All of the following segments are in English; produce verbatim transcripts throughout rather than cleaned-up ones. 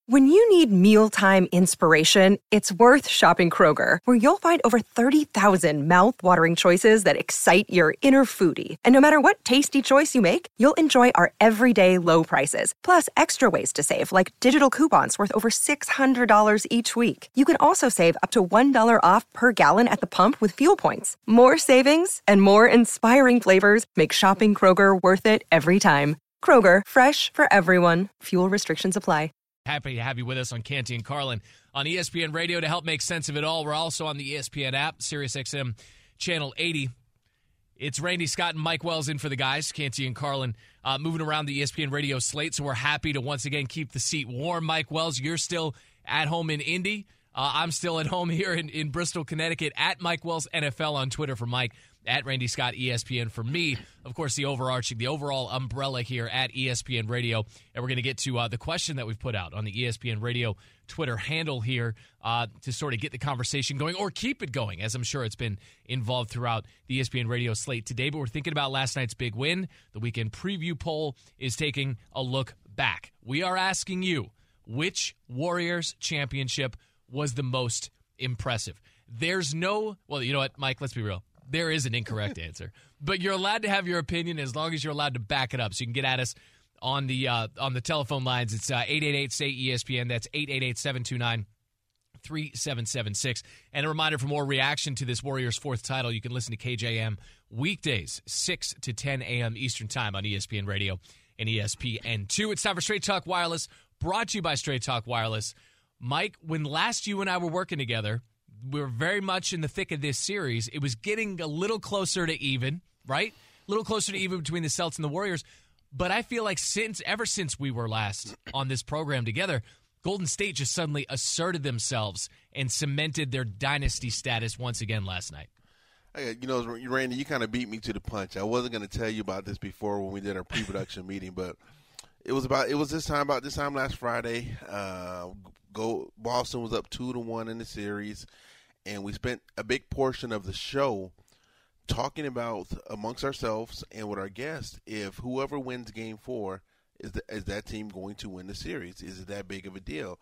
When you need mealtime inspiration, it's worth shopping Kroger, where you'll find over thirty thousand mouth-watering choices that excite your inner foodie. And no matter what tasty choice you make, you'll enjoy our everyday low prices, plus extra ways to save, like digital coupons worth over six hundred dollars each week. You can also save up to one dollar off per gallon at the pump with fuel points. More savings and more inspiring flavors make shopping Kroger worth it every time. Kroger, fresh for everyone. Fuel restrictions apply. Happy to have you with us on Canty and Carlin on E S P N Radio to help make sense of it all. We're also on the E S P N app, SiriusXM Channel eighty. It's Randy Scott and Mike Wells in for the guys, Canty and Carlin, uh, moving around the E S P N Radio slate, so we're happy to once again keep the seat warm. Mike Wells, you're still at home in Indy. Uh, I'm still at home here in, in Bristol, Connecticut, at Mike Wells N F L on Twitter for Mike, at Randy Scott E S P N for me. Of course, the overarching, the overall umbrella here at E S P N Radio. And we're going to get to uh, the question that we've put out on the E S P N Radio Twitter handle here uh, to sort of get the conversation going or keep it going, as I'm sure it's been involved throughout the E S P N Radio slate today. But we're thinking about last night's big win. The weekend preview poll is taking a look back. We are asking you, which Warriors championship was the most impressive? There's no, well, you know what, Mike, let's be real. There is an incorrect answer, but you're allowed to have your opinion as long as you're allowed to back it up. So you can get at us on the uh, on the telephone lines. It's uh, eight eight eight, S A Y, E S P N. That's eight eight eight, seven two nine, three seven seven six. And a reminder, for more reaction to this Warriors' fourth title, you can listen to K J M weekdays, six to ten a.m. Eastern Time on E S P N Radio and E S P N two. It's time for Straight Talk Wireless, brought to you by Straight Talk Wireless. Mike, when last you and I were working together, we were very much in the thick of this series. It was getting a little closer to even, right? A little closer to even between the Celtics and the Warriors. But I feel like since ever since we were last on this program together, Golden State just suddenly asserted themselves and cemented their dynasty status once again last night. Hey, you know, Randy, you kind of beat me to the punch. I wasn't going to tell you about this before when we did our pre-production meeting, but it was about it was this time about this time last Friday. Uh, go Boston was up two to one in the series. And we spent a big portion of the show talking about amongst ourselves and with our guests if whoever wins game four, is, the, is that team going to win the series? Is it that big of a deal?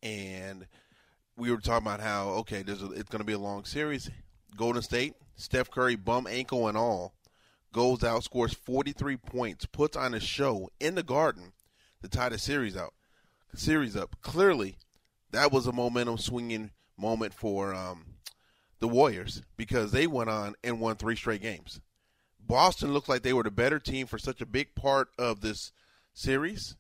And we were talking about how, okay, there's a, it's going to be a long series. Golden State, Steph Curry, bum, ankle, and all, goes out, scores forty-three points, puts on a show in the Garden to tie the series out, series up. Clearly, that was a momentum swinging moment for um, the Warriors because they went on and won three straight games. Boston looked like they were the better team for such a big part of this series.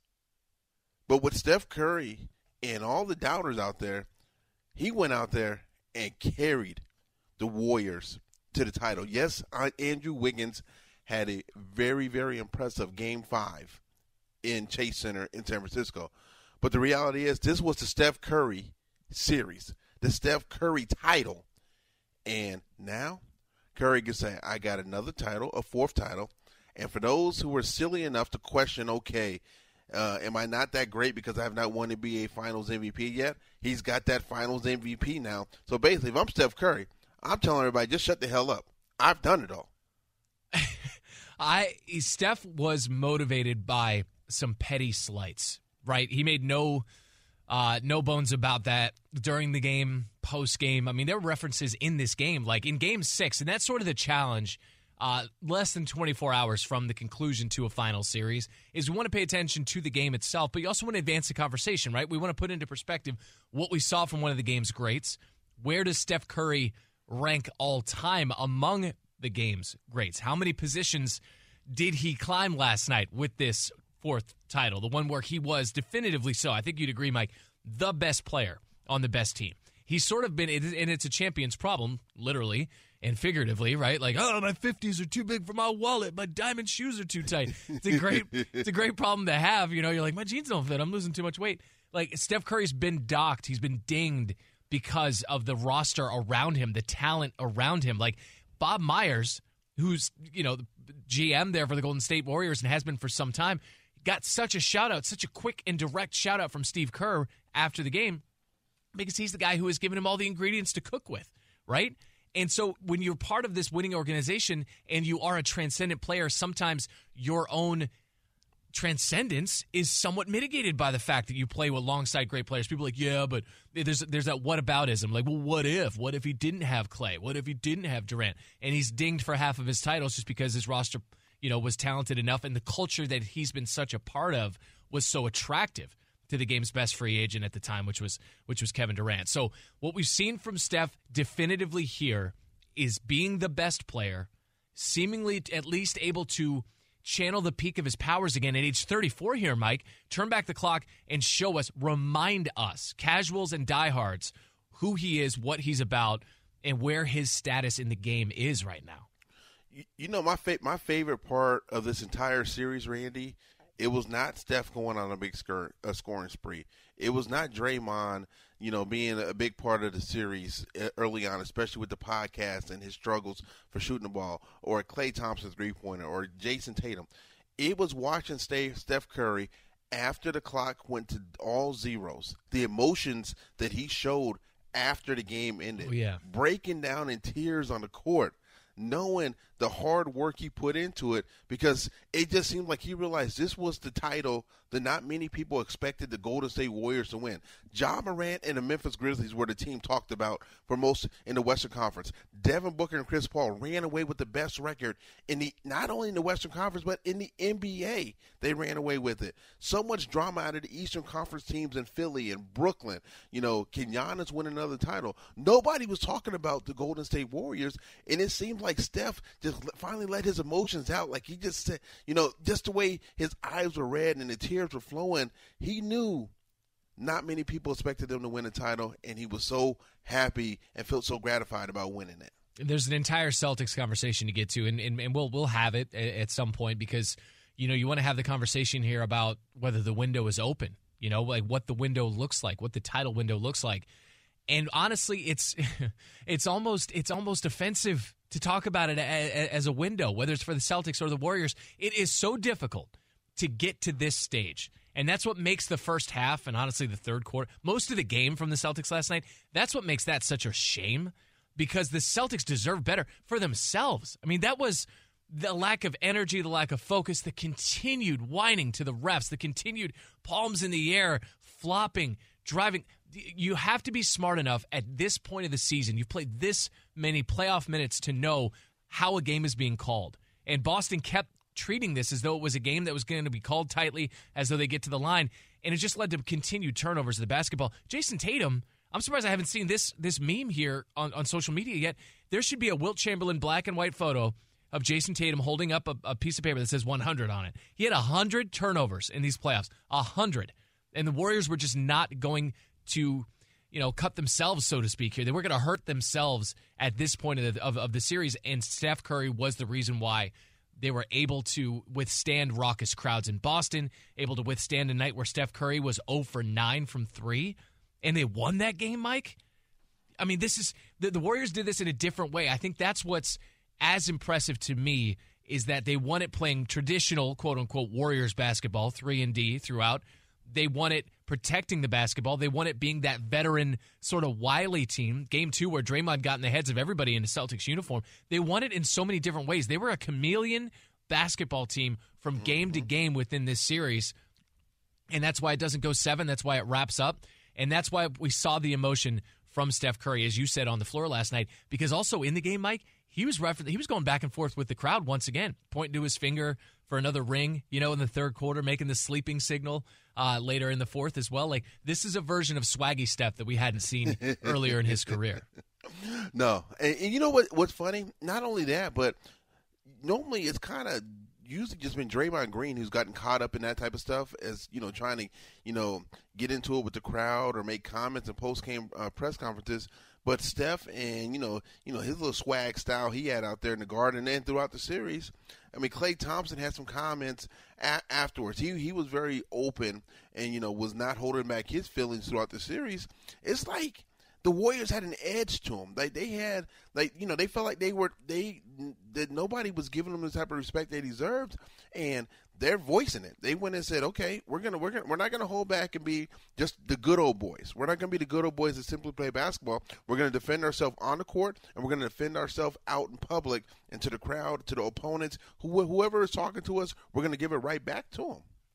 But with Steph Curry and all the doubters out there, he went out there and carried the Warriors to the title. Yes, Andrew Wiggins had a very, very impressive game five in Chase Center in San Francisco. But the reality is this was the Steph Curry series, the Steph Curry title. And now Curry can say, I got another title, a fourth title. And for those who were silly enough to question, okay, uh, am I not that great because I have not won the N B A Finals M V P yet? He's got that Finals M V P now. So basically, if I'm Steph Curry, I'm telling everybody, just shut the hell up. I've done it all. I Steph was motivated by some petty slights, right? He made no uh, no bones about that during the game, post game. I mean, there were references in this game, like in Game Six, and that's sort of the challenge. Uh, less than twenty-four hours from the conclusion to a final series is we want to pay attention to the game itself, but you also want to advance the conversation, right? We want to put into perspective what we saw from one of the game's greats. Where does Steph Curry rank all time among the game's greats? How many positions did he climb last night with this fourth title, the one where he was definitively so, I think you'd agree, Mike, the best player on the best team? He's sort of been, and it's a champion's problem, literally and figuratively, right? Like, oh, my fifties are too big for my wallet. My diamond shoes are too tight. It's a great, it's a great problem to have. You know, you're like, my jeans don't fit. I'm losing too much weight. Like, Steph Curry's been docked. He's been dinged because of the roster around him, the talent around him. Like Bob Myers, who's, you know, the G M there for the Golden State Warriors and has been for some time, got such a shout-out, such a quick and direct shout-out from Steve Kerr after the game because he's the guy who has given him all the ingredients to cook with, right? And so when you're part of this winning organization and you are a transcendent player, sometimes your own transcendence is somewhat mitigated by the fact that you play alongside great players. People are like, yeah, but there's there's that whataboutism. Like, well, what if? What if he didn't have Clay? What if he didn't have Durant? And he's dinged for half of his titles just because his roster, you know, was talented enough, and the culture that he's been such a part of was so attractive to the game's best free agent at the time, which was which was Kevin Durant. So what we've seen from Steph definitively here is being the best player, seemingly at least able to channel the peak of his powers again at age thirty-four here, Mike. Turn back the clock and show us, remind us, casuals and diehards, who he is, what he's about, and where his status in the game is right now. You, you know, my fa- my favorite part of this entire series, Randy, it was not Steph going on a big scur- a scoring spree. It was not Draymond, you know, being a big part of the series early on, especially with the podcast and his struggles for shooting the ball, or Klay Thompson's three-pointer, or Jason Tatum. It was watching Steph Curry after the clock went to all zeros, the emotions that he showed after the game ended, oh, yeah. breaking down in tears on the court, knowing the hard work he put into it, because it just seemed like he realized this was the title that not many people expected the Golden State Warriors to win. Ja Morant and the Memphis Grizzlies were the team talked about for most in the Western Conference. Devin Booker and Chris Paul ran away with the best record in the not only in the Western Conference, but in the N B A. They ran away with it. So much drama out of the Eastern Conference teams in Philly and Brooklyn. You know, can Giannis win another title? Nobody was talking about the Golden State Warriors, and it seemed like Steph just finally let his emotions out. Like he just said, you know, just the way his eyes were red and the tears were flowing, he knew not many people expected him to win a title, and he was so happy and felt so gratified about winning it. There's an entire Celtics conversation to get to, and, and, and we'll we'll have it at some point, because, you know, you want to have the conversation here about whether the window is open, you know, like what the window looks like, what the title window looks like. And honestly, it's it's almost it's almost offensive to talk about it as a window, whether it's for the Celtics or the Warriors. It is so difficult to get to this stage. And that's what makes the first half, and honestly the third quarter, most of the game from the Celtics last night, that's what makes that such a shame, because the Celtics deserve better for themselves. I mean, that was the lack of energy, the lack of focus, the continued whining to the refs, the continued palms in the air, flopping, driving. You have to be smart enough at this point of the season. You've played this many playoff minutes to know how a game is being called. And Boston kept treating this as though it was a game that was going to be called tightly, as though they get to the line, and it just led to continued turnovers of the basketball. Jason Tatum, I'm surprised I haven't seen this this meme here on, on social media yet. There should be a Wilt Chamberlain black and white photo of Jason Tatum holding up a, a piece of paper that says one hundred on it. He had one hundred turnovers in these playoffs, one hundred. And the Warriors were just not going to, you know, cut themselves, so to speak, here. They were going to hurt themselves at this point of the, of, of the series, and Steph Curry was the reason why they were able to withstand raucous crowds in Boston, able to withstand a night where Steph Curry was zero for nine from three, and they won that game, Mike. I mean, this is the, the Warriors did this in a different way. I think that's what's as impressive to me, is that they won it playing traditional, quote-unquote, Warriors basketball, three and D throughout. They won it protecting the basketball. They won it being that veteran sort of wily team. Game two, where Draymond got in the heads of everybody in the Celtics uniform. They won it in so many different ways. They were a chameleon basketball team from mm-hmm. game to game within this series. And that's why it doesn't go seven. That's why it wraps up. And that's why we saw the emotion from Steph Curry, as you said, on the floor last night. Because also in the game, Mike, he was refer- he was going back and forth with the crowd once again, pointing to his finger for another ring, you know, in the third quarter, making the sleeping signal uh, later in the fourth as well. Like, this is a version of swaggy Steph that we hadn't seen earlier in his career. No. And, and you know what? What's funny? Not only that, but normally it's kind of usually just been Draymond Green who's gotten caught up in that type of stuff, as, you know, trying to, you know, get into it with the crowd or make comments in post-game uh, press conferences. But Steph and, you know, you know his little swag style he had out there in the Garden and throughout the series. I mean, Klay Thompson had some comments a- afterwards. He he was very open and, you know, was not holding back his feelings throughout the series. It's like the Warriors had an edge to them. Like, they had, like, you know, they felt like they were, they, that nobody was giving them the type of respect they deserved. And they're voicing it. They went and said, okay, we're gonna we're gonna we're not gonna hold back and be just the good old boys. We're not gonna be the good old boys that simply play basketball. We're gonna defend ourselves on the court, and we're gonna defend ourselves out in public and to the crowd, to the opponents, who, whoever is talking to us. We're gonna give it right back to them.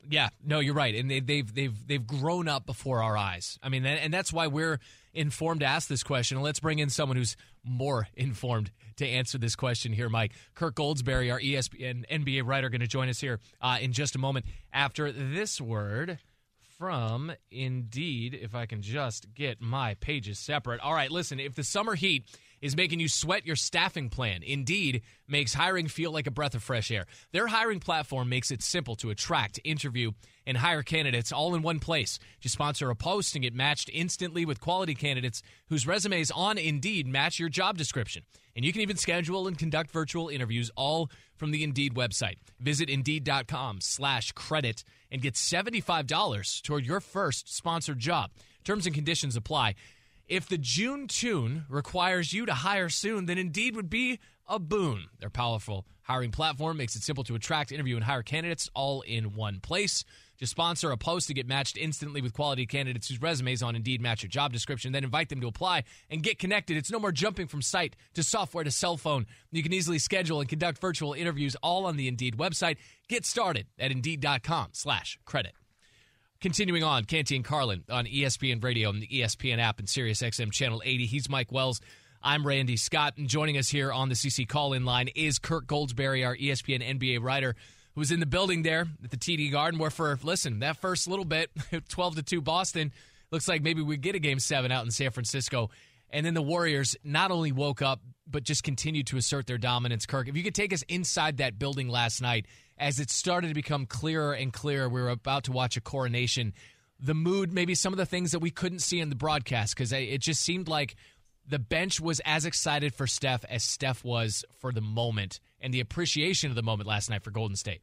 Yeah, no, you're right, and they, they've they've they've grown up before our eyes. I mean, and that's why we're informed to ask this question. Let's bring in someone who's more informed to answer this question here, Mike. Kirk Goldsberry, our E S P N N B A writer, going to join us here uh, in just a moment after this word from Indeed. If I can just get my pages separate. All right, listen, if the summer heat is making you sweat your staffing plan, Indeed makes hiring feel like a breath of fresh air. Their hiring platform makes it simple to attract, interview, and hire candidates all in one place. Just sponsor a post and get matched instantly with quality candidates whose resumes on Indeed match your job description. And you can even schedule and conduct virtual interviews all from the Indeed website. Visit Indeed.com slash credit and get seventy-five dollars toward your first sponsored job. Terms and conditions apply. If the June tune requires you to hire soon, then Indeed would be a boon. Their powerful hiring platform makes it simple to attract, interview, and hire candidates all in one place. Just sponsor a post to get matched instantly with quality candidates whose resumes on Indeed match your job description, then invite them to apply and get connected. It's no more jumping from site to software to cell phone. You can easily schedule and conduct virtual interviews all on the Indeed website. Get started at Indeed.com slash credit. Continuing on, Canty and Carlin on E S P N Radio and the E S P N app and Sirius X M Channel eighty. He's Mike Wells. I'm Randy Scott. And joining us here on the C C call-in line is Kirk Goldsberry, our E S P N N B A writer, who was in the building there at the T D Garden where for, listen, that first little bit, twelve to two Boston, looks like maybe we get a game seven out in San Francisco. And then the Warriors not only woke up, but just continued to assert their dominance. Kirk, if you could take us inside that building last night, as it started to become clearer and clearer, we were about to watch a coronation, the mood, maybe some of the things that we couldn't see in the broadcast, because it just seemed like the bench was as excited for Steph as Steph was for the moment and the appreciation of the moment last night for Golden State.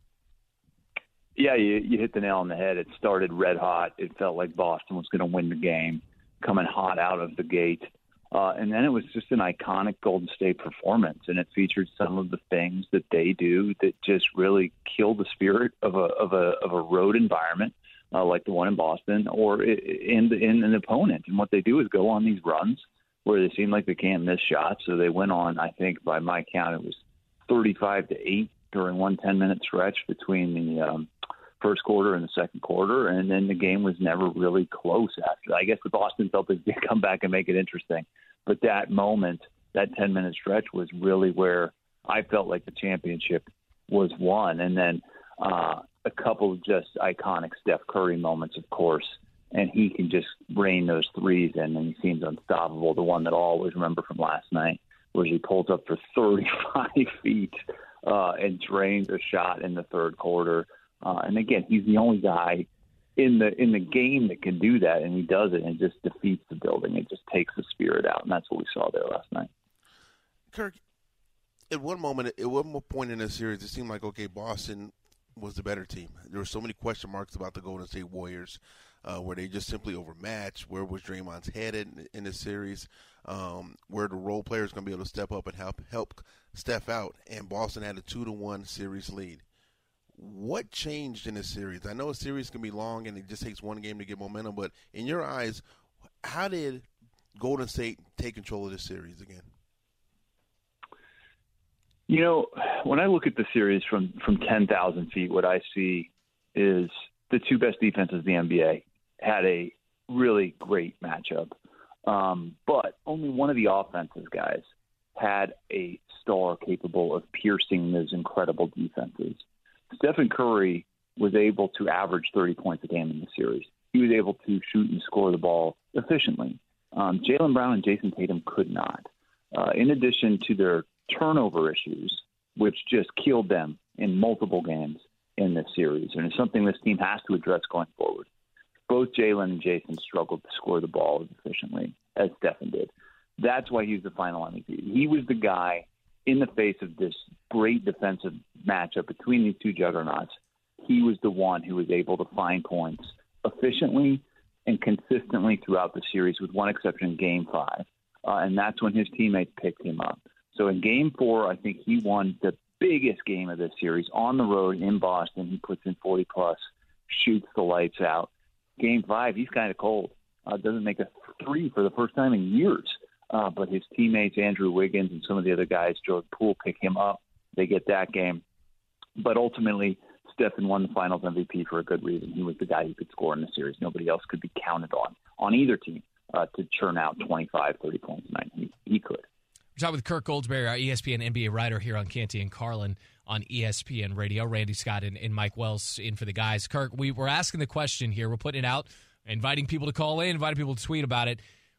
Yeah, you, you hit the nail on the head. It started red hot. It felt like Boston was going to win the game, coming hot out of the gate. Uh, and then it was just an iconic Golden State performance, and it featured some of the things that they do that just really kill the spirit of a of a of a road environment uh, like the one in Boston, or in in an opponent. And what they do is go on these runs where they seem like they can't miss shots. So they went on, I think, by my count, it was thirty-five to eight during one ten-minute stretch between the um, first quarter and the second quarter, and then the game was never really close after. I guess the Boston Celtics did come back and make it interesting, but that moment, that ten-minute stretch, was really where I felt like the championship was won. And then uh, a couple of just iconic Steph Curry moments, of course, and he can just rain those threes in, and he seems unstoppable. The one that I'll always remember from last night was he pulls up for thirty-five feet uh, and drains a shot in the third quarter. Uh, and again, he's the only guy in the in the game that can do that, and he does it, and it just defeats the building. It just takes the spirit out, and that's what we saw there last night. Kirk, at one moment, at one point in the series, it seemed like, okay, Boston was the better team. There were so many question marks about the Golden State Warriors. Uh, were they just simply overmatched? Where was Draymond's head in, in this series? Um, where the role players going to be able to step up and help help Steph out? And Boston had a two to one series lead. What changed in this series? I know a series can be long and it just takes one game to get momentum, but in your eyes, how did Golden State take control of this series again? You know, when I look at the series from, from ten thousand feet, what I see is the two best defenses in the N B A had a really great matchup. Um, but only one of the offensive guys had a star capable of piercing those incredible defenses. Stephen Curry was able to average thirty points a game in the series. He was able to shoot and score the ball efficiently. Um, Jaylen Brown and Jason Tatum could not. Uh, in addition to their turnover issues, which just killed them in multiple games in this series, and it's something this team has to address going forward. Both Jaylen and Jason struggled to score the ball as efficiently as Stephen did. That's why he's the final M V P. He was the guy in the face of this great defensive matchup between these two juggernauts. He was the one who was able to find points efficiently and consistently throughout the series, with one exception, Game five. Uh, and that's when his teammates picked him up. So in Game four, I think he won the biggest game of this series on the road in Boston. He puts in forty plus, shoots the lights out. Game five, he's kind of cold. Uh, doesn't make a three for the first time in years. Uh, but his teammates, Andrew Wiggins and some of the other guys, Jordan Poole, pick him up. They get that game. But ultimately, Stephen won the Finals M V P for a good reason. He was the guy who could score in the series. Nobody else could be counted on on either team uh, to churn out twenty-five, thirty points a night. He, he could. We're talking with Kirk Goldsberry, our E S P N N B A writer here on Canty and Carlin on E S P N Radio. Randy Scott and, and Mike Wells in for the guys. Kirk, we were asking the question here. We're putting it out, inviting people to call in, inviting people to tweet about it.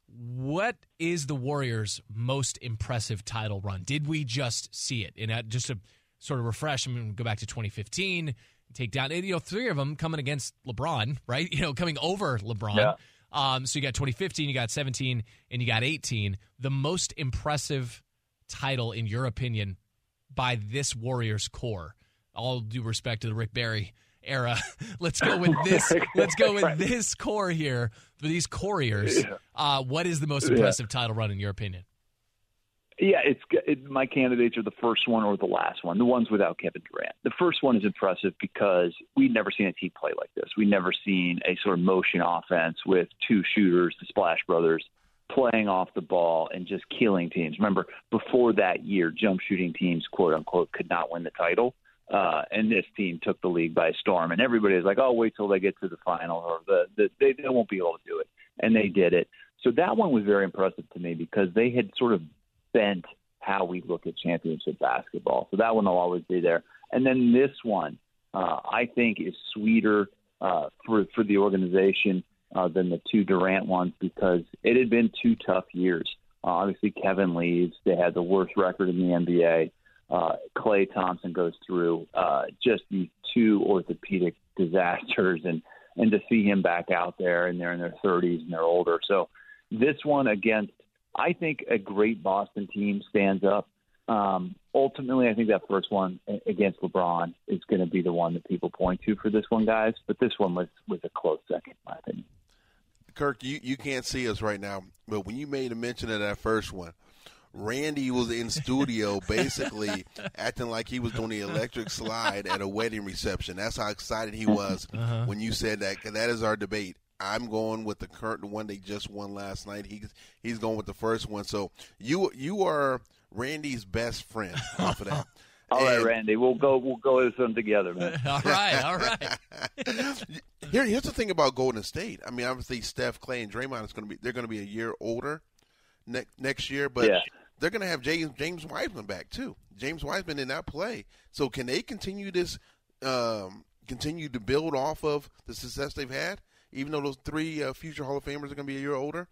What is the Warriors' most impressive title run? Did we just see it? And uh, just to sort of refresh, I'm going to go back to twenty fifteen, take down, you know, three of them coming against LeBron, right? You know, coming over LeBron. Yeah. Um, so you got twenty fifteen, you got seventeen, and you got eighteen. The most impressive title, in your opinion, by this Warriors core. All due respect to the Rick Barry era. Let's go with this. Let's go with this core here for these Warriors. Yeah. Uh, what is the most impressive yeah. title run in your opinion? Yeah, it's it, my candidates are the first one or the last one, the ones without Kevin Durant. The first one is impressive because we've never seen a team play like this. We've never seen a sort of motion offense with two shooters, the Splash Brothers, playing off the ball and just killing teams. Remember, before that year, jump shooting teams, quote unquote, could not win the title. Uh, and this team took the league by storm. And everybody was like, oh, wait till they get to the final, or the, the they, they won't be able to do it. And they did it. So that one was very impressive to me because they had sort of bent how we look at championship basketball. So that one will always be there. And then this one, uh, I think, is sweeter uh, for, for the organization uh, than the two Durant ones because it had been two tough years. Uh, obviously, Kevin leaves. They had the worst record in the N B A. Uh, Klay Thompson goes through uh, just these two orthopedic disasters, and, and to see him back out there, and they're in their thirties and they're older. So this one against, I think, a great Boston team stands up. Um, ultimately, I think that first one against LeBron is going to be the one that people point to for this one, guys. But this one was, was a close second, in my opinion. Kirk, you, you can't see us right now, but when you made a mention of that first one, Randy was in studio basically acting like he was doing the electric slide at a wedding reception. That's how excited he was uh-huh. when you said that. Cause that is our debate. I'm going with the current the one they just won last night. He's he's going with the first one. So you you are Randy's best friend off of that. All and, right, Randy, we'll go we'll go with them together, man. all right, all right. Here, here's the thing about Golden State. I mean, obviously Steph, Klay, and Draymond is going to be they're going to be a year older ne- next year, but yeah. they're going to have James James Wiseman back too. James Wiseman did not play, so can they continue this? Um, continue to build off of the success they've had, even though those three uh, future Hall of Famers are going to be a year older?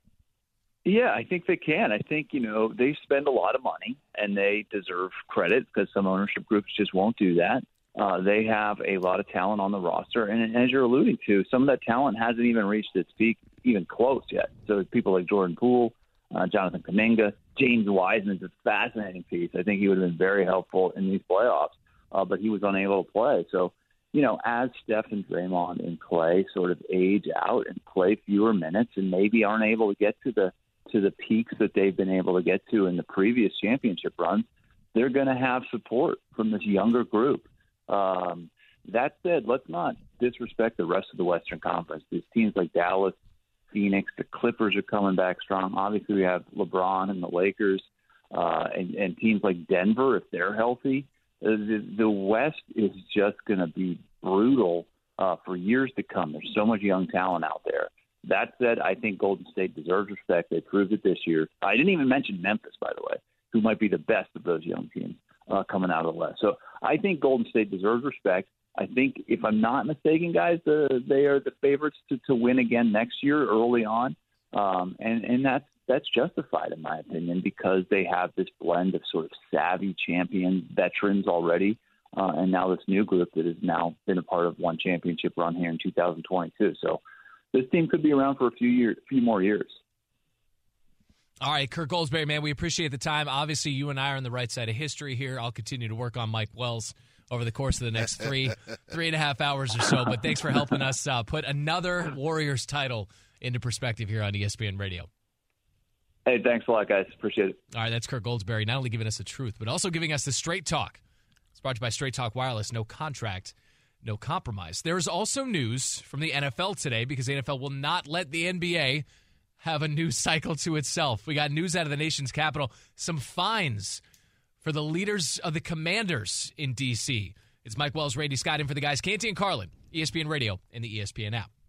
Yeah, I think they can. I think, you know, they spend a lot of money, and they deserve credit because some ownership groups just won't do that. Uh, they have a lot of talent on the roster, and as you're alluding to, some of that talent hasn't even reached its peak, even close yet. So people like Jordan Poole, uh, Jonathan Kuminga, James Wiseman is a fascinating piece. I think he would have been very helpful in these playoffs, uh, but he was unable to play. So, you know, as Steph and Draymond and Klay sort of age out and play fewer minutes and maybe aren't able to get to the to the peaks that they've been able to get to in the previous championship runs, they're going to have support from this younger group. Um, that said, let's not disrespect the rest of the Western Conference. These teams like Dallas, Phoenix, the Clippers are coming back strong. Obviously, we have LeBron and the Lakers, uh, and, and teams like Denver, if they're healthy. The, the West is just going to be brutal uh, for years to come. There's so much young talent out there. That said, I think Golden State deserves respect. They proved it this year. I didn't even mention Memphis, by the way, who might be the best of those young teams uh, coming out of the West. So I think Golden State deserves respect. I think, if I'm not mistaken, guys, uh, they are the favorites to, to win again next year early on. Um, and, and that's, that's justified, in my opinion, because they have this blend of sort of savvy champion veterans already, uh, and now this new group that has now been a part of one championship run here in two thousand twenty-two. So this team could be around for a few years, few more years. All right, Kirk Goldsberry, man, we appreciate the time. Obviously, you and I are on the right side of history here. I'll continue to work on Mike Wells over the course of the next three, three and a half hours or so. But thanks for helping us uh, put another Warriors title into perspective here on E S P N Radio. Hey, thanks a lot, guys. Appreciate it. All right, that's Kirk Goldsberry, not only giving us the truth, but also giving us the straight talk. It's brought to you by Straight Talk Wireless. No contract, no compromise. There's also news from the N F L today because the N F L will not let the N B A have a news cycle to itself. We got news out of the nation's capital, some fines for the leaders of the Commanders in D C It's Mike Wells, Randy Scott in for the guys. Canty and Carlin, E S P N Radio and the E S P N app.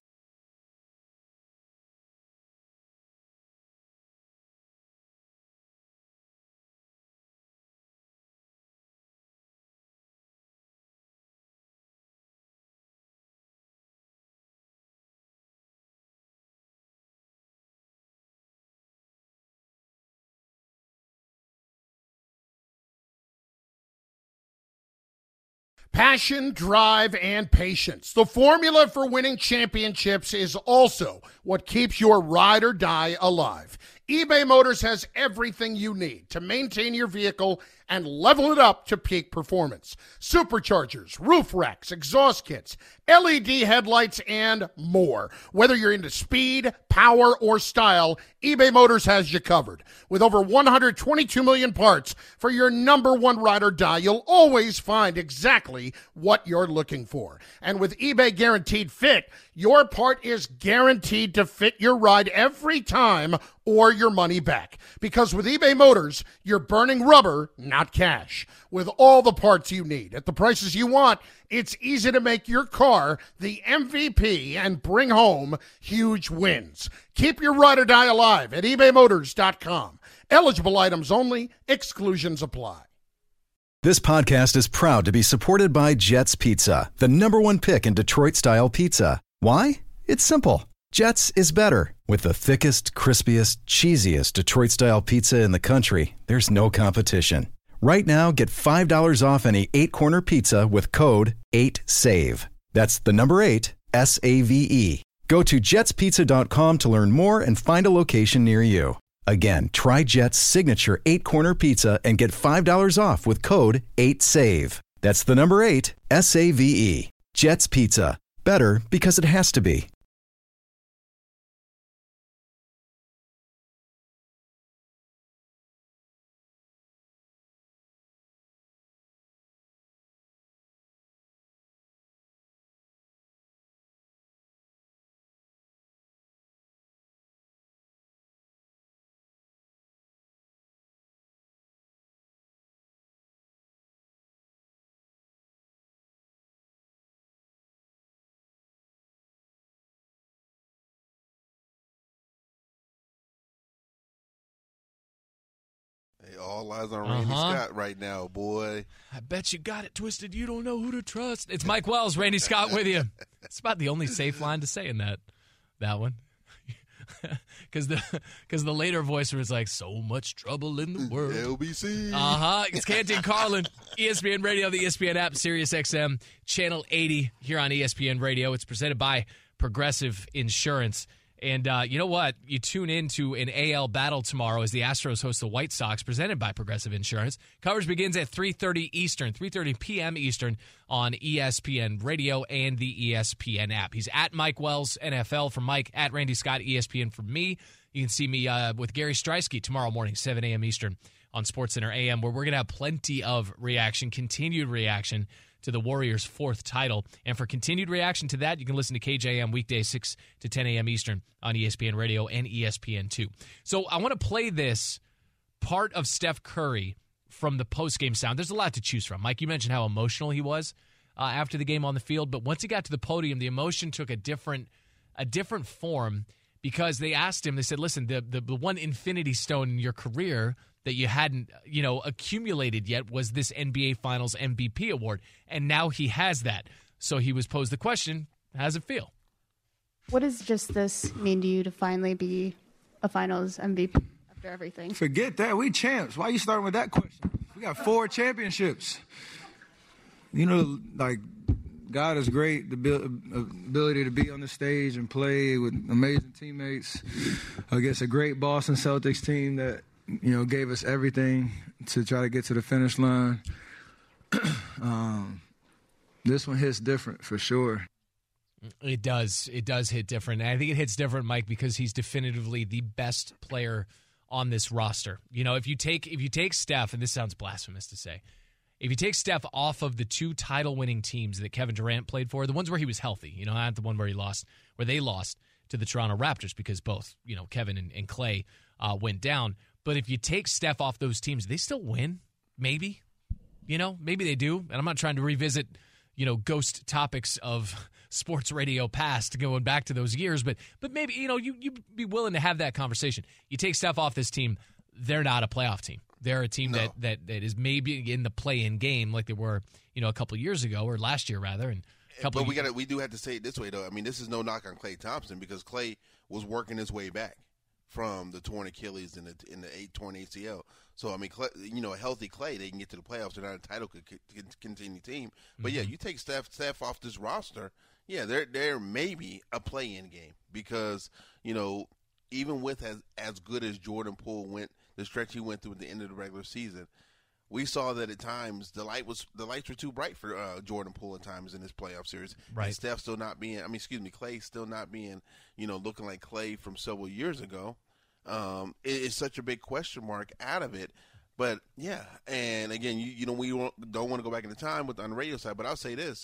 Passion, drive, and patience. The formula for winning championships is also what keeps your ride or die alive. eBay Motors has everything you need to maintain your vehicle and level it up to peak performance. Superchargers, roof racks, exhaust kits, L E D headlights, and more. Whether you're into speed, power, or style, eBay Motors has you covered. With over one hundred twenty-two million parts for your number one ride or die, you'll always find exactly what you're looking for. And with eBay Guaranteed Fit, your part is guaranteed to fit your ride every time or your money back. Because with eBay Motors, you're burning rubber, not cash. With all the parts you need at the prices you want, it's easy to make your car the M V P and bring home huge wins. Keep your ride or die alive at ebay motors dot com. Eligible items only. Exclusions apply. This podcast is proud to be supported by Jets Pizza, the number one pick in Detroit-style pizza. Why? It's simple. Jets is better. With the thickest, crispiest, cheesiest Detroit-style pizza in the country, there's no competition. Right now, get five dollars off any eight-corner pizza with code eight save. That's the number eight, S A V E. Go to jets pizza dot com to learn more and find a location near you. Again, try Jet's signature eight-corner pizza and get five dollars off with code eight save. That's the number eight, S A V E. Jet's Pizza. Better because it has to be. Hey, all eyes on Randy Uh-huh. Scott right now, boy. I bet you got it twisted. You don't know who to trust. It's Mike Wells, Randy Scott with you. It's about the only safe line to say in that that one. Because the because the later voice was like, so much trouble in the world. L B C. Uh-huh. It's Canty and Carlin, E S P N Radio, the E S P N app, Sirius X M, Channel eighty here on E S P N Radio. It's presented by Progressive Insurance. And uh, you know what? You tune into an A L battle tomorrow as the Astros host the White Sox, presented by Progressive Insurance. Coverage begins at three thirty Eastern, three thirty p.m. Eastern on E S P N Radio and the E S P N app. He's at Mike Wells, N F L for Mike, at Randy Scott, E S P N for me. You can see me uh, with Gary Streisky tomorrow morning, seven a.m. Eastern on SportsCenter A M, where we're going to have plenty of reaction, continued reaction to the Warriors' fourth title. And for continued reaction to that, you can listen to K J M weekdays six to ten a.m. Eastern on E S P N Radio and E S P N two. So I want to play this part of Steph Curry from the postgame sound. There's a lot to choose from. Mike, you mentioned how emotional he was uh, after the game on the field, but once he got to the podium, the emotion took a different a different form because they asked him, they said, listen, the, the, the one infinity stone in your career that you hadn't, you know, accumulated yet was this N B A Finals M V P award, and now he has that. So he was posed the question, how does it feel? What does just this mean to you to finally be a Finals M V P after everything? Forget that. We champs. Why are you starting with that question? We got four championships. You know, like, God is great, the ability to be on the stage and play with amazing teammates against a great Boston Celtics team that, you know, gave us everything to try to get to the finish line. um, this one hits different for sure. It does. It does hit different. And I think it hits different, Mike, because he's definitively the best player on this roster. You know, if you take if you take Steph, and this sounds blasphemous to say, if you take Steph off of the two title-winning teams that Kevin Durant played for, the ones where he was healthy, you know, not the one where he lost, where they lost to the Toronto Raptors because both, you know, Kevin and, and Clay uh, went down. But if you take Steph off those teams, they still win, maybe. You know, maybe they do. And I'm not trying to revisit, you know, ghost topics of sports radio past going back to those years. But but maybe, you know, you, you'd be willing to have that conversation. You take Steph off this team, they're not a playoff team. They're a team No. that, that, that is maybe in the play-in game like they were, you know, a couple of years ago, or last year, rather. And a couple But we of, got we do have to say it this way, though. I mean, this is no knock on Klay Thompson because Klay was working his way back from the torn Achilles and the, in the eight torn A C L. So, I mean, Klay, you know, a healthy Klay, they can get to the playoffs. They're not a title c- c- continue team. But, Mm-hmm. yeah, you take Steph, Steph off this roster, yeah, there there may be a play-in game because, you know, even with as, as good as Jordan Poole went, the stretch he went through at the end of the regular season, we saw that at times the light was the lights were too bright for uh, Jordan Poole at times in this playoff series. Right. And Steph still not being, I mean, excuse me, Klay still not being, you know, looking like Klay from several years ago. Um, it, it's such a big question mark out of it. But, yeah, and again, you, you know, we don't, don't want to go back in the time with on the radio side, but I'll say this.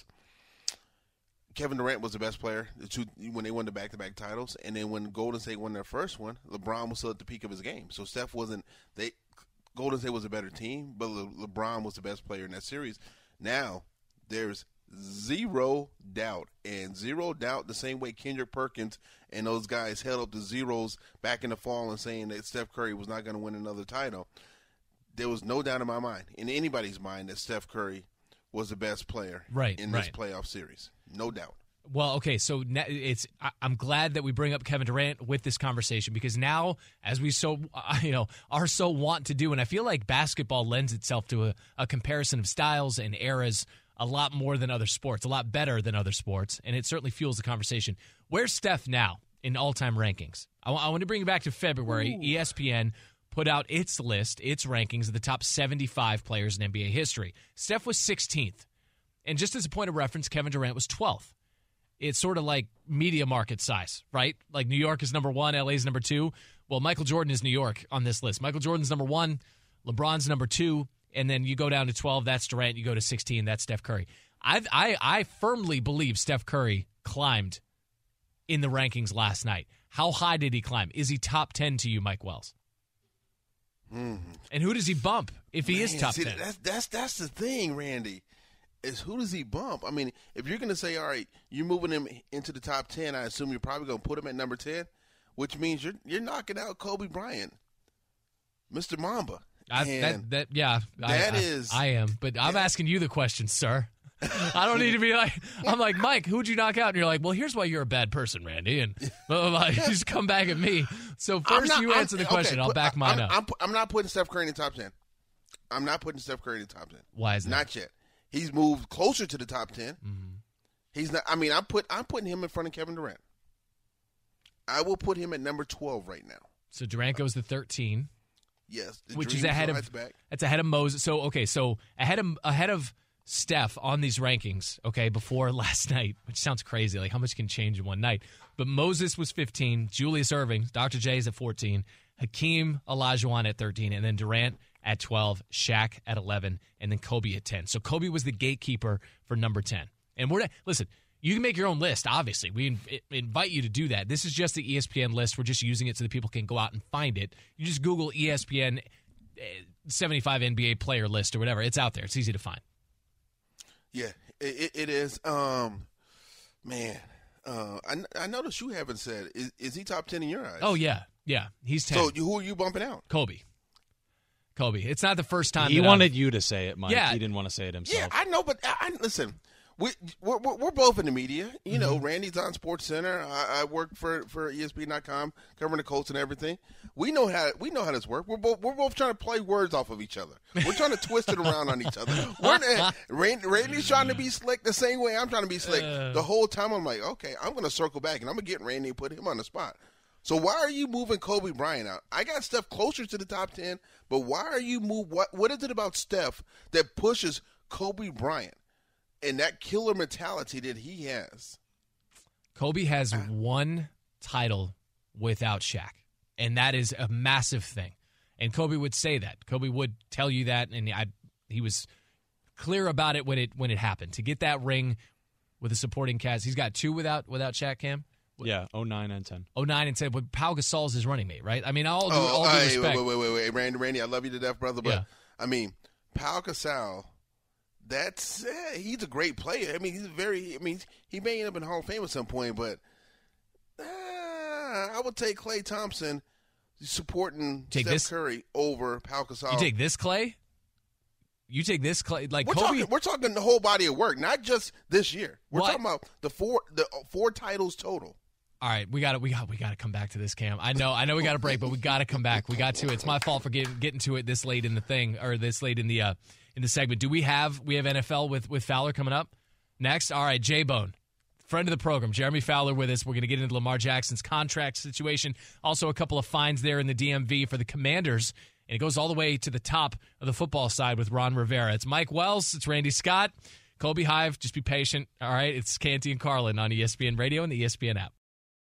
Kevin Durant was the best player the two, when they won the back-to-back titles, and then when Golden State won their first one, LeBron was still at the peak of his game. So Steph wasn't – they Golden State was a better team, but Le, LeBron was the best player in that series. Now, there's zero doubt, and zero doubt the same way Kendrick Perkins and those guys held up the zeros back in the fall and saying that Steph Curry was not going to win another title. There was no doubt in my mind, in anybody's mind, that Steph Curry was the best player Right, in this right. playoff series. No doubt. Well, okay, so na- it's I- I'm glad that we bring up Kevin Durant with this conversation because now, as we so uh, you know are so want to do, and I feel like basketball lends itself to a, a comparison of styles and eras a lot more than other sports, a lot better than other sports, and it certainly fuels the conversation. Where's Steph now in all-time rankings? I, w- I want to bring you back to February. Ooh. E S P N put out its list, its rankings of the top seventy-five players in N B A history. Steph was sixteenth. And just as a point of reference, Kevin Durant was twelfth. It's sort of like media market size, right? Like New York is number one, L A is number two. Well, Michael Jordan is New York on this list. Michael Jordan's number one, LeBron's number two, and then you go down to twelve, that's Durant. You go to sixteen, that's Steph Curry. I I, I firmly believe Steph Curry climbed in the rankings last night. How high did he climb? Is he top ten to you, Mike Wells? Mm-hmm. And who does he bump if he Man, is top see, ten? That's, that's, that's the thing, Randy. Is who does he bump? I mean, if you're going to say, all right, you're moving him into the top ten, I assume you're probably going to put him at number ten, which means you're you're knocking out Kobe Bryant, Mister Mamba. I, that, that, yeah, that I, is. I, I am, but I'm asking you the question, sir. I don't need to be like, I'm like, Mike, who'd you knock out? And you're like, well, here's why you're a bad person, Randy. And blah, blah, blah. You just come back at me. So first not, you answer I'm, the question. okay, I'll back mine I'm, up. I'm, I'm not putting Steph Curry in the top ten. I'm not putting Steph Curry in the top ten. Why is that? Not yet. He's moved closer to the top ten. Mm-hmm. He's not. I mean, I'm put. I'm putting him in front of Kevin Durant. I will put him at number twelve right now. So Durant goes to thirteen. Yes, the which dream is ahead of. back. That's ahead of Moses. So okay, so ahead of ahead of Steph on these rankings. Okay, before last night, which sounds crazy. Like how much can change in one night? But Moses was fifteen. Julius Erving, Doctor J is at fourteen. Hakeem Olajuwon at thirteen, and then Durant at twelve, Shaq at eleven, and then Kobe at ten. So Kobe was the gatekeeper for number ten. And we're listen, you can make your own list, obviously. We inv- invite you to do that. This is just the E S P N list. We're just using it so that people can go out and find it. You just Google E S P N seventy-five N B A player list or whatever. It's out there. It's easy to find. Yeah, it, it is. Um, man, uh, I, I noticed you haven't said, is, is he top ten in your eyes? Oh, yeah. Yeah, he's ten. So who are you bumping out? Kobe. Kobe. It's not the first time. He that wanted I've, you to say it, Mike. Yeah. He didn't want to say it himself. Yeah, I know, but I, I, listen, we, we're, we're, we're both in the media. You mm-hmm. know, Randy's on Sports Center. I, I work for, for E S P N dot com, covering the Colts and everything. We know how we know how this works. We're both we're both trying to play words off of each other. We're trying to twist it around on each other. We're, Randy, Randy's trying to be slick the same way I'm trying to be slick. Uh, the whole time I'm like, okay, I'm going to circle back and I'm going to get Randy and put him on the spot. So why are you moving Kobe Bryant out? I got Steph closer to the top ten, but why are you move? What what is it about Steph that pushes Kobe Bryant and that killer mentality that he has? Kobe has uh, one title without Shaq, and that is a massive thing. And Kobe would say that. Kobe would tell you that, and I, he was clear about it when it when it happened. To get that ring with a supporting cast, he's got two without without Shaq, Cam. Yeah, oh nine and ten. oh nine and ten, but Pau Gasol's his running mate, right? I mean, all due, oh, all due hey, respect. Wait, wait, wait, wait, Randy, Randy, I love you to death, brother, but yeah. I mean, Pau Gasol that's eh, he's a great player. I mean, he's very. I mean, he may end up in the Hall of Fame at some point, but uh, I would take Klay Thompson supporting take Steph this, Curry over Pau Gasol. You take this Klay. You take this Klay. Like we're Kobe. talking, we're talking the whole body of work, not just this year. We're what? talking about the four the four titles total. All right, we got to we got we got to come back to this, Cam. I know I know we got a break, but we got to come back. We got to. It's my fault for getting getting to it this late in the thing or this late in the uh, in the segment. Do we have we have N F L with with Fowler coming up next? All right, J-Bone, friend of the program, Jeremy Fowler with us. We're going to get into Lamar Jackson's contract situation. Also, a couple of fines there in the D M V for the Commanders, and it goes all the way to the top of the football side with Ron Rivera. It's Mike Wells. It's Randy Scott. Kobe Hive. Just be patient. All right, it's Canty and Carlin on E S P N Radio and the E S P N app.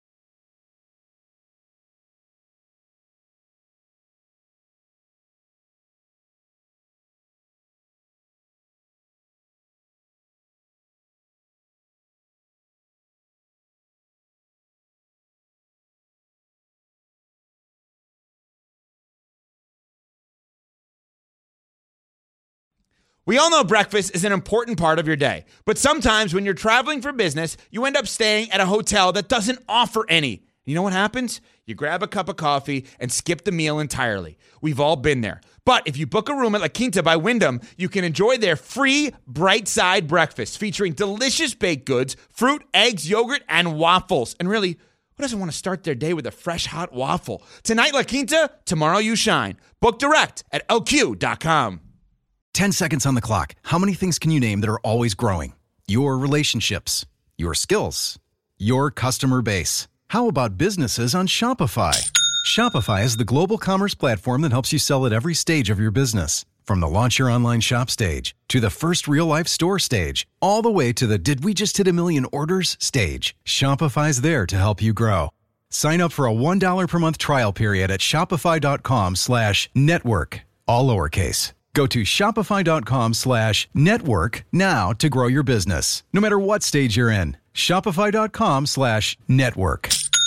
We all know breakfast is an important part of your day, but sometimes when you're traveling for business, you end up staying at a hotel that doesn't offer any. You know what happens? You grab a cup of coffee and skip the meal entirely. We've all been there. But if you book a room at La Quinta by Wyndham, you can enjoy their free Bright Side breakfast featuring delicious baked goods, fruit, eggs, yogurt, and waffles. And really, who doesn't want to start their day with a fresh, hot waffle? Tonight, La Quinta, tomorrow you shine. Book direct at L Q dot com. ten seconds on the clock. How many things can you name that are always growing? Your relationships, your skills, your customer base. How about businesses on Shopify? Shopify is the global commerce platform that helps you sell at every stage of your business. From the launch your online shop stage to the first real-life store stage, all the way to the did we just hit a million orders stage. Shopify's there to help you grow. Sign up for a one dollar per month trial period at shopify.com slash network, all lowercase. Go to shopify.com slash network now to grow your business, no matter what stage you're in. Shopify.com slash network.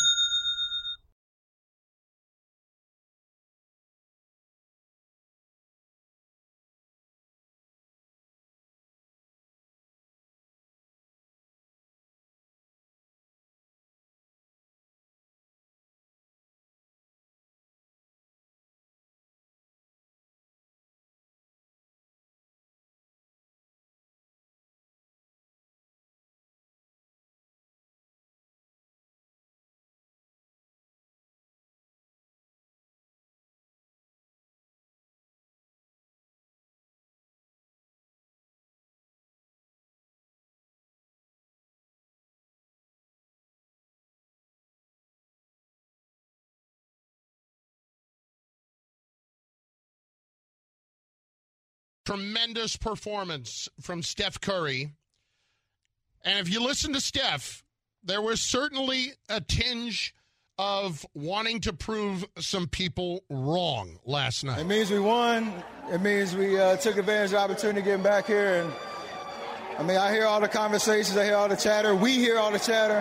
Tremendous performance from Steph Curry. And if you listen to Steph, there was certainly a tinge of wanting to prove some people wrong last night. It means we won. It means we uh, took advantage of the opportunity getting back here. And I mean, I hear all the conversations. I hear all the chatter. We hear all the chatter.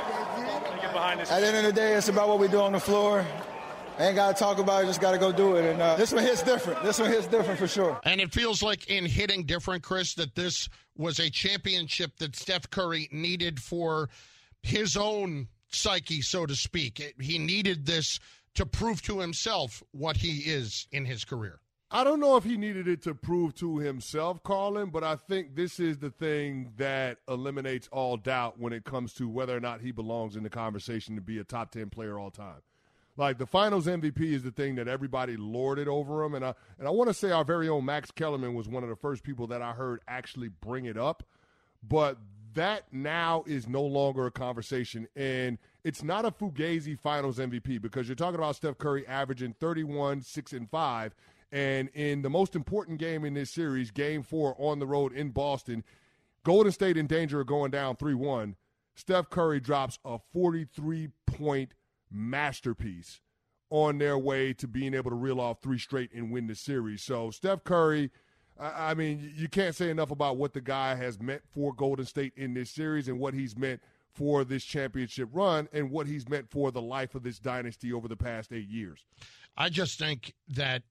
At the end of the day, it's about what we do on the floor. I ain't got to talk about it, just got to go do it. And uh, this one hits different. This one hits different for sure. And it feels like in hitting different, Chris, that this was a championship that Steph Curry needed for his own psyche, so to speak. It, he needed this to prove to himself what he is in his career. I don't know if he needed it to prove to himself, Carlin, but I think this is the thing that eliminates all doubt when it comes to whether or not he belongs in the conversation to be a top ten player all time. Like, the Finals M V P is the thing that everybody lorded over him. And I, and I want to say our very own Max Kellerman was one of the first people that I heard actually bring it up. But that now is no longer a conversation. And it's not a Fugazi Finals M V P because you're talking about Steph Curry averaging thirty-one, six, and five. And in the most important game in this series, game four on the road in Boston, Golden State in danger of going down three one. Steph Curry drops a forty-three point masterpiece on their way to being able to reel off three straight and win the series. So Steph Curry, I, I mean, you can't say enough about what the guy has meant for Golden State in this series and what he's meant for this championship run and what he's meant for the life of this dynasty over the past eight years. I just think that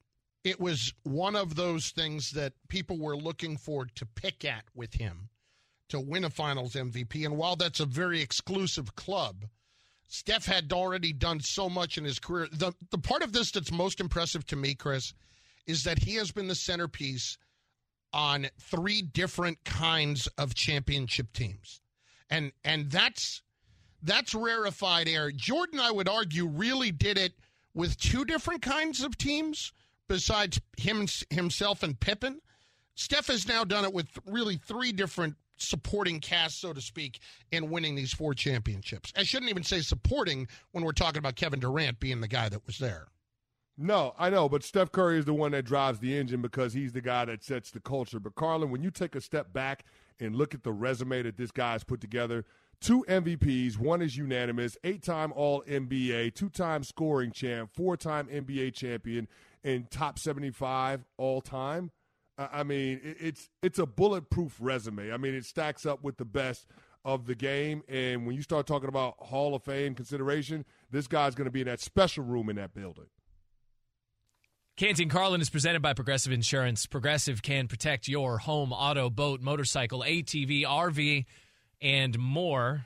it was one of those things that people were looking for to pick at with him to win a Finals M V P. And while that's a very exclusive club, Steph had already done so much in his career. The, the part of this that's most impressive to me, Chris, is that he has been the centerpiece on three different kinds of championship teams. And and that's that's rarefied air. Jordan, I would argue, really did it with two different kinds of teams besides him himself and Pippen. Steph has now done it with really three different supporting casts, so to speak, in winning these four championships. I shouldn't even say supporting when we're talking about Kevin Durant being the guy that was there. No, I know, but Steph Curry is the one that drives the engine because he's the guy that sets the culture. But, Carlin, when you take a step back and look at the resume that this guy's put together, two M V Ps, one is unanimous, eight-time All N B A, two-time scoring champ, four-time N B A champion, and top seventy-five all-time. I mean, it's it's a bulletproof resume. I mean, it stacks up with the best of the game. And when you start talking about Hall of Fame consideration, this guy's going to be in that special room in that building. Canty and Carlin is presented by Progressive Insurance. Progressive can protect your home, auto, boat, motorcycle, A T V, R V, and more.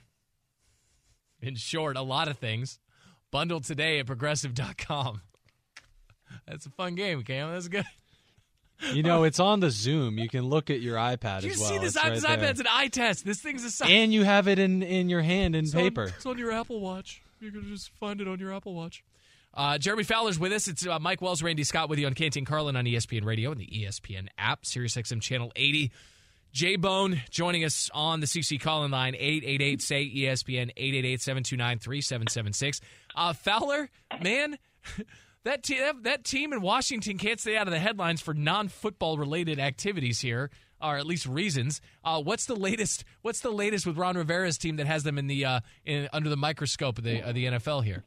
In short, a lot of things. Bundle today at progressive dot com. That's a fun game, Cam. That's good. You know, it's on the Zoom. You can look at your iPad Do you as well. see this? It's right this there. iPad's an eye test. This thing's a sign. And you have it in, in your hand in it's paper. On, it's on your Apple Watch. You can just find it on your Apple Watch. Uh, Jeremy Fowler's with us. It's uh, Mike Wells, Randy Scott with you on Canty and Carlin on E S P N Radio and the E S P N app, SiriusXM Channel eighty. J-Bone joining us on the C C Call-in line, eight eight eight, S A Y, E S P N, eight eight eight, seven two nine, three seven seven six. Uh, Fowler, man, that, te- that, that team in Washington can't stay out of the headlines for non-football related activities here, or at least reasons. Uh, what's the latest What's the latest with Ron Rivera's team that has them in the uh, in, under the microscope of the, of the N F L here?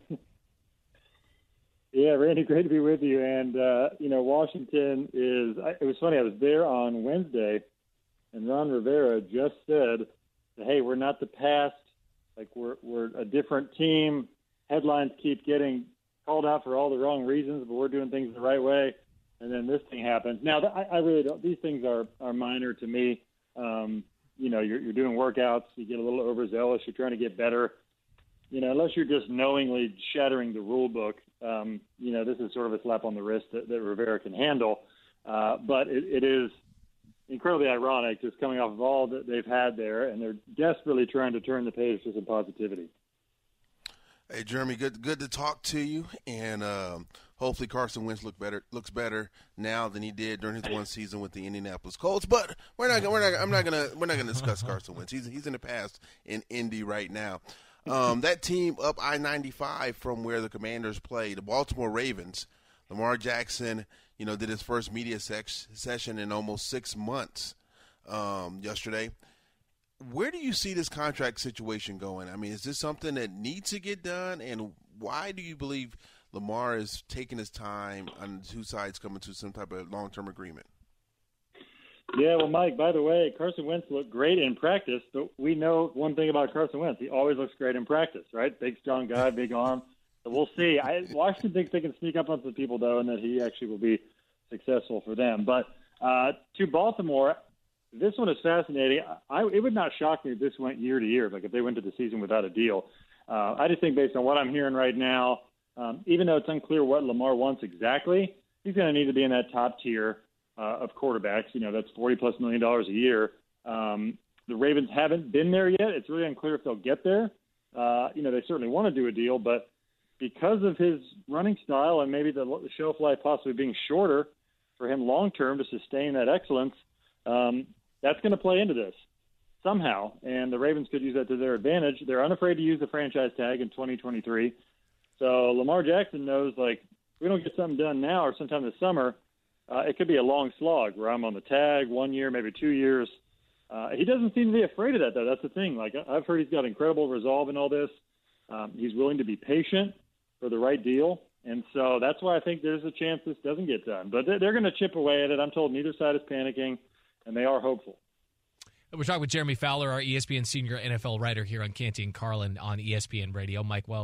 Yeah, Randy, great to be with you. And, uh, you know, Washington is – it was funny. I was there on Wednesday, and Ron Rivera just said, hey, we're not the past. Like, we're we're a different team. Headlines keep getting called out for all the wrong reasons, but we're doing things the right way. And then this thing happens. Now, I, I really don't – these things are, are minor to me. Um, you know, you're, you're doing workouts. You get a little overzealous. You're trying to get better. You know, unless you're just knowingly shattering the rule book, um, you know, this is sort of a slap on the wrist that, that Rivera can handle. Uh, but it, it is incredibly ironic just coming off of all that they've had there, and they're desperately trying to turn the page to some positivity. Hey, Jeremy, good good to talk to you, and um, hopefully Carson Wentz look better looks better now than he did during his one season with the Indianapolis Colts. But we're not we're not I'm not gonna we're not gonna discuss Carson Wentz. He's he's in the past in Indy right now. Um, that team up I ninety-five from where the Commanders play, the Baltimore Ravens. Lamar Jackson, you know, did his first media sex, session in almost six months um, yesterday. Where do you see this contract situation going? I mean, is this something that needs to get done? And why do you believe Lamar is taking his time on the two sides coming to some type of long-term agreement? Yeah, well, Mike, by the way, Carson Wentz looked great in practice, but we know one thing about Carson Wentz. He always looks great in practice, right? Big, strong guy, big arm. So we'll see. I, Washington thinks they can sneak up on some people, though, and that he actually will be successful for them. But uh, to Baltimore, this one is fascinating. I, it would not shock me if this went year to year, like if they went to the season without a deal. Uh, I just think based on what I'm hearing right now, um, even though it's unclear what Lamar wants exactly, he's going to need to be in that top tier Uh, of quarterbacks. You know, that's forty plus million dollars a year. Um, the Ravens haven't been there yet. It's really unclear if they'll get there. Uh, you know, they certainly want to do a deal, but because of his running style and maybe the, the shelf life possibly being shorter for him long term to sustain that excellence, um, that's going to play into this somehow. And the Ravens could use that to their advantage. They're unafraid to use the franchise tag in twenty twenty-three. So Lamar Jackson knows, like, if we don't get something done now or sometime this summer, Uh, it could be a long slog where I'm on the tag one year, maybe two years. Uh, he doesn't seem to be afraid of that, though. That's the thing. Like, I've heard he's got incredible resolve in all this. Um, he's willing to be patient for the right deal. And so that's why I think there's a chance this doesn't get done. But they're, they're going to chip away at it. I'm told neither side is panicking, and they are hopeful. We're talking with Jeremy Fowler, our E S P N senior N F L writer here on Canty and Carlin on E S P N Radio. Mike Wells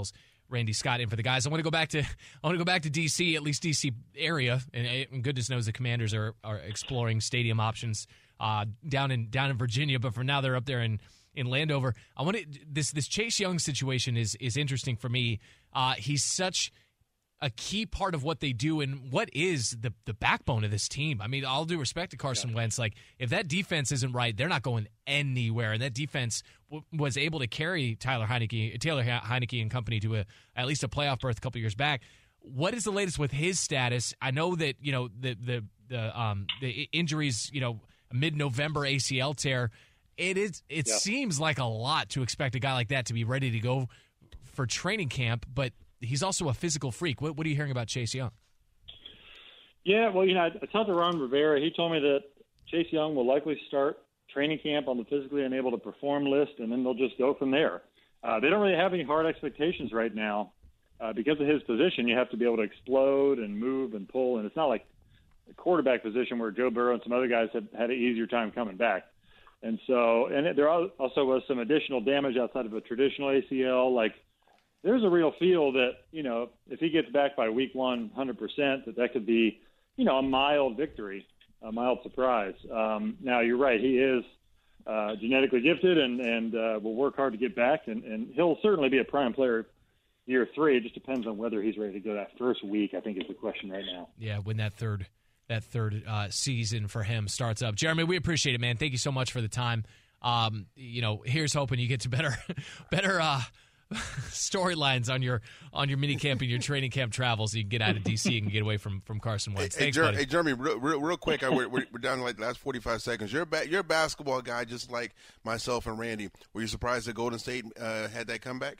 Randy Scott in for the guys. I want to go back to I want to go back to D C, at least D C area, and, and goodness knows the Commanders are, are exploring stadium options uh, down in down in Virginia, but for now they're up there in, in Landover. I want to, this this Chase Young situation is is interesting for me. Uh, he's such a key part of what they do and what is the the backbone of this team. I mean, all due respect to Carson yeah. Wentz, like if that defense isn't right, they're not going anywhere. And that defense w- was able to carry Tyler Heineke, Taylor Heineke and company to a at least a playoff berth a couple years back. What is the latest with his status? I know that you know the the the um the injuries, you know, mid-November A C L tear. It is. It yeah. seems like a lot to expect a guy like that to be ready to go for training camp, but he's also a physical freak. What, what are you hearing about Chase Young? Yeah, well, you know, I, I talked to Ron Rivera. He told me that Chase Young will likely start training camp on the physically unable to perform list, and then they'll just go from there. Uh, they don't really have any hard expectations right now. Uh, because of his position, you have to be able to explode and move and pull, and it's not like the quarterback position where Joe Burrow and some other guys have had an easier time coming back. And so, and there also was some additional damage outside of a traditional A C L. Like, there's a real feel that, you know, if he gets back by week one, one hundred percent, that that could be, you know, a mild victory, a mild surprise. Um, now, you're right. He is uh, genetically gifted and, and uh, will work hard to get back, and, and he'll certainly be a prime player year three. It just depends on whether he's ready to go that first week, I think is the question right now. Yeah, when that third that third uh, season for him starts up. Jeremy, we appreciate it, man. Thank you so much for the time. Um, you know, here's hoping you get to better better uh, storylines on your on your mini camp and your training camp travels so you can get out of D C and get away from, from Carson Wentz. Hey, Thanks, hey, Jer- buddy. hey Jeremy, real, real, real quick, I, we're, we're down to like the last forty-five seconds. You're a, ba- you're a basketball guy just like myself and Randy. Were you surprised that Golden State uh, had that comeback?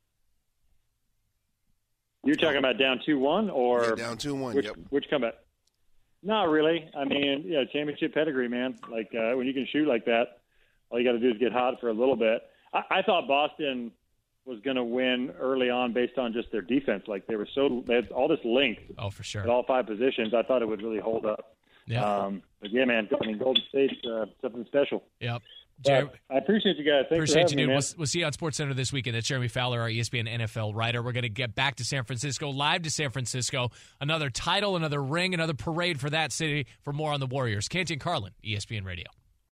You're talking about down two one or yeah, down two one. Which, yep. Which comeback? Not really. I mean, yeah, championship pedigree, man. Like uh, when you can shoot like that, all you got to do is get hot for a little bit. I, I thought Boston was going to win early on based on just their defense. Like they were so they had all this length. Oh, for sure. At all five positions, I thought it would really hold up. Yeah. Um, but yeah, man. I mean, Golden State's uh, something special. Yep. Jer- I appreciate you guys. Thanks appreciate for you, dude. me, We'll, we'll see you on SportsCenter this weekend. That's Jeremy Fowler, our E S P N N F L writer. We're going to get back to San Francisco, live to San Francisco. Another title, another ring, another parade for that city. For more on the Warriors, Canty and Carlin, E S P N Radio.